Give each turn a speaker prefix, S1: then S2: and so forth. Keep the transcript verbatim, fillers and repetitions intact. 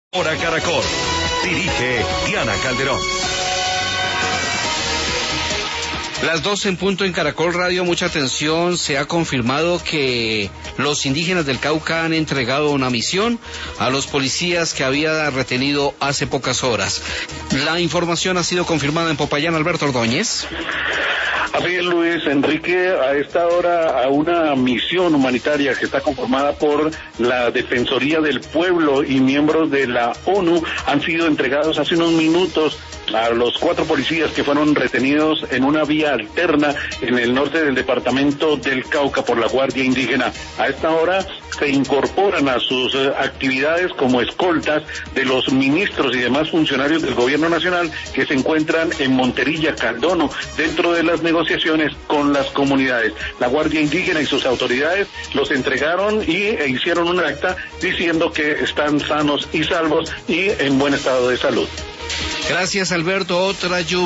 S1: Hora Caracol. Dirige Diana Calderón.
S2: Las dos en punto en Caracol Radio, mucha atención, se ha confirmado que los indígenas del Cauca han entregado una misión a los policías que había retenido hace pocas horas. La información ha sido confirmada en Popayán. Alberto Ordóñez.
S3: Así es, Luis Enrique, a esta hora a una misión humanitaria que está conformada por la Defensoría del Pueblo y miembros de la ONU han sido entregados hace unos minutos a los cuatro policías que fueron retenidos en una vía alterna en el norte del departamento del Cauca por la Guardia Indígena. A esta hora se incorporan a sus eh, actividades como escoltas de los ministros y demás funcionarios del gobierno nacional que se encuentran en Monterilla, Caldono, dentro de las negociaciones con las comunidades. La Guardia Indígena y sus autoridades los entregaron y e hicieron un acta diciendo que están sanos y salvos y en buen estado de salud.
S2: Gracias, Alberto. Otra lluvia.